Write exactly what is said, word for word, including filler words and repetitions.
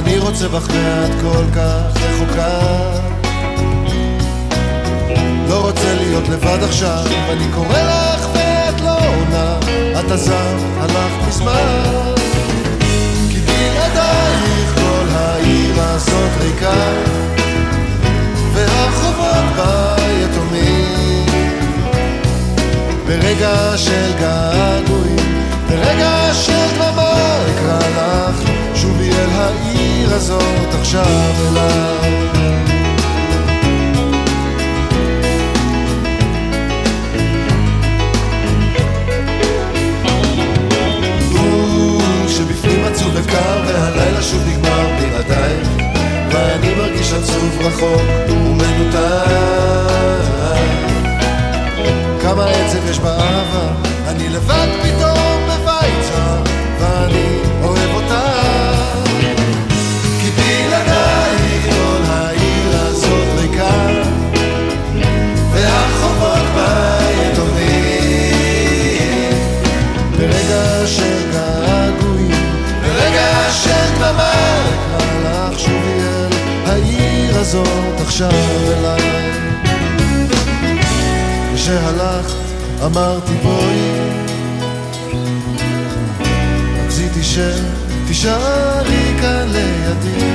אני רוצה בך ואת כל כך רחוקה, לא רוצה להיות לבד עכשיו, אני קורא לך ואת לא עונה, את עזב, הלכת מזמן, כי בלעדייך כל העיר הזאת ריקה, והרחובות בה יתומים, ברגע של געגועים, ברגע של דממה אקרא לך שובי אל העיר הזאת עכשיו אליי. שבפנים עצוב וקר והלילה שוב נגמר בלעדייך, ואני מרגיש עצוב רחוק ומנותק, כמה עצב יש באהבה, אני לבד פתאום בבית צר ואני אוהב אותה, כי בלעדייך כל העיר הזאת ריקה, והרחובות בה יתומים, ברגע של געגועים, ברגע של דממה אקרא לך שובי אל העיר הזאת עכשיו אליי. כשהלכת אמרתי בואי, רציתי שתישארי כאן לידי,